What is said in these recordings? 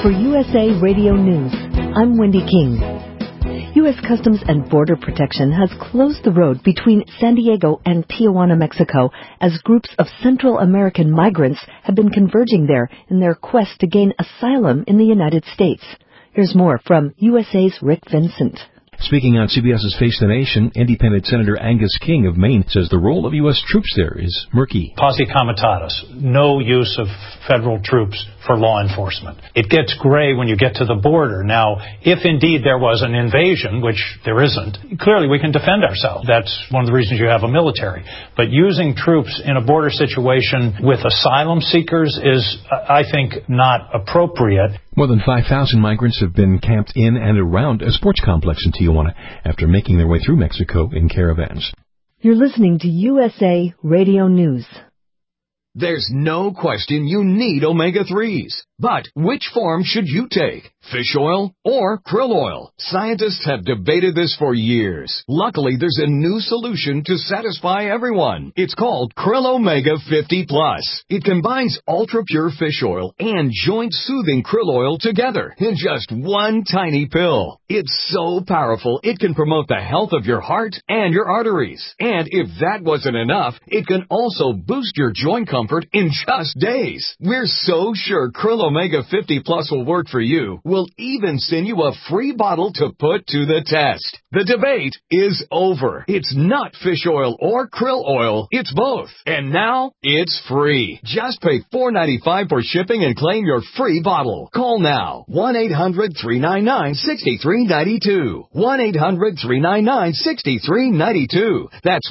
For USA Radio News, I'm Wendy King. U.S. Customs and Border Protection has closed the road between San Diego and Tijuana, Mexico, as groups of Central American migrants have been converging there in their quest to gain asylum in the United States. Here's more from USA's Rick Vincent. Speaking on CBS's Face the Nation, Independent Senator Angus King of Maine says the role of U.S. troops there is murky. Posse comitatus, no use of federal troops for law enforcement. It gets gray when you get to the border. Now, if indeed there was an invasion, which there isn't, clearly we can defend ourselves. That's one of the reasons you have a military. But using troops in a border situation with asylum seekers is, I think, not appropriate. More than 5,000 migrants have been camped in and around a sports complex in Tijuana after making their way through Mexico in caravans. You're listening to USA Radio News. There's no question you need omega-3s. But which form should you take? Fish oil or krill oil? Scientists have debated this for years. Luckily, there's a new solution to satisfy everyone. It's called Krill Omega 50 Plus. It combines ultra-pure fish oil and joint-soothing krill oil together in just one tiny pill. It's so powerful, it can promote the health of your heart and your arteries. And if that wasn't enough, it can also boost your joint comfort in just days. We're so sure Krill Omega 50 Plus will work for you. We'll even send you a free bottle to put to the test. The debate is over. It's not fish oil or krill oil. It's both. And now, it's free. Just pay $4.95 for shipping and claim your free bottle. Call now. 1-800-399-6392. 1-800-399-6392. That's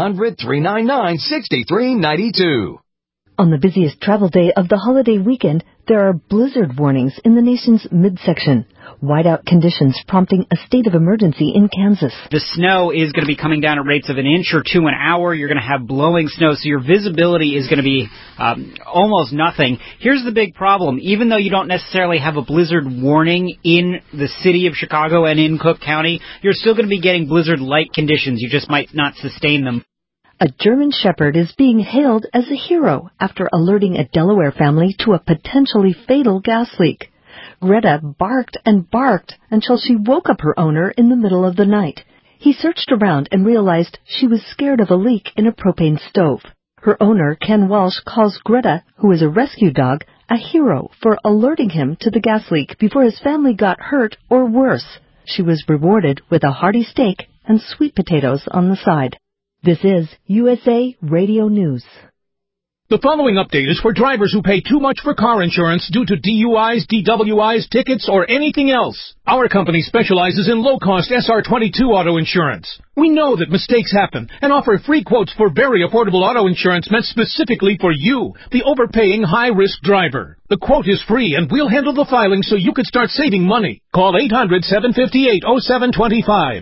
1-800-399-6392. On the busiest travel day of the holiday weekend, there are blizzard warnings in the nation's midsection. Whiteout conditions prompting a state of emergency in Kansas. The snow is going to be coming down at rates of an inch or two an hour. You're going to have blowing snow, so your visibility is going to be almost nothing. Here's the big problem. Even though you don't necessarily have a blizzard warning in the city of Chicago and in Cook County, you're still going to be getting blizzard-like conditions. You just might not sustain them. A German Shepherd is being hailed as a hero after alerting a Delaware family to a potentially fatal gas leak. Greta barked and barked until she woke up her owner in the middle of the night. He searched around and realized she was scared of a leak in a propane stove. Her owner, Ken Walsh, calls Greta, who is a rescue dog, a hero for alerting him to the gas leak before his family got hurt or worse. She was rewarded with a hearty steak and sweet potatoes on the side. This is USA Radio News. The following update is for drivers who pay too much for car insurance due to DUIs, DWIs, tickets, or anything else. Our company specializes in low-cost SR22 auto insurance. We know that mistakes happen and offer free quotes for very affordable auto insurance meant specifically for you, the overpaying high-risk driver. The quote is free, and we'll handle the filing so you can start saving money. Call 800-758-0725.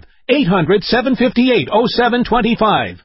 800-758-0725.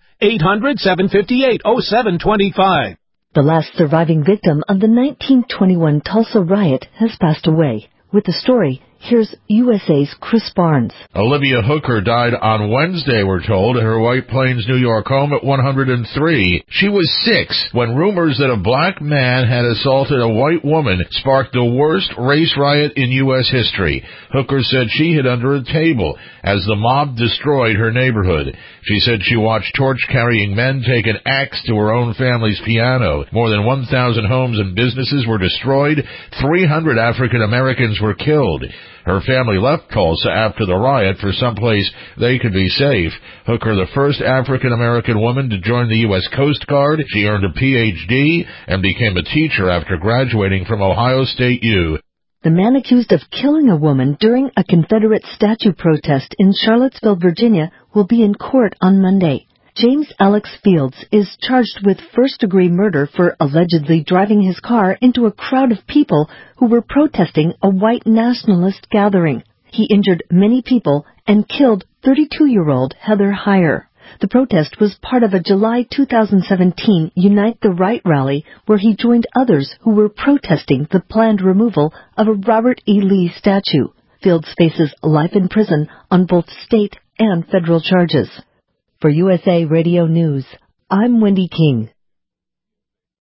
800-758-0725. The last surviving victim of the 1921 Tulsa riot has passed away. With the story, here's USA's Chris Barnes. Olivia Hooker died on Wednesday, we're told, at her White Plains, New York home at 103. She was 6 when rumors that a black man had assaulted a white woman sparked the worst race riot in U.S. history. Hooker said she hid under a table as the mob destroyed her neighborhood. She said she watched torch-carrying men take an axe to her own family's piano. More than 1,000 homes and businesses were destroyed. 300 African Americans were killed. Her family left Tulsa after the riot for someplace they could be safe. Hooker, the first African-American woman to join the U.S. Coast Guard. She earned a Ph.D. and became a teacher after graduating from Ohio State U. The man accused of killing a woman during a Confederate statue protest in Charlottesville, Virginia, will be in court on Monday. James Alex Fields is charged with first-degree murder for allegedly driving his car into a crowd of people who were protesting a white nationalist gathering. He injured many people and killed 32-year-old Heather Heyer. The protest was part of a July 2017 Unite the Right rally where he joined others who were protesting the planned removal of a Robert E. Lee statue. Fields faces life in prison on both state and federal charges. For USA Radio News, I'm Wendy King.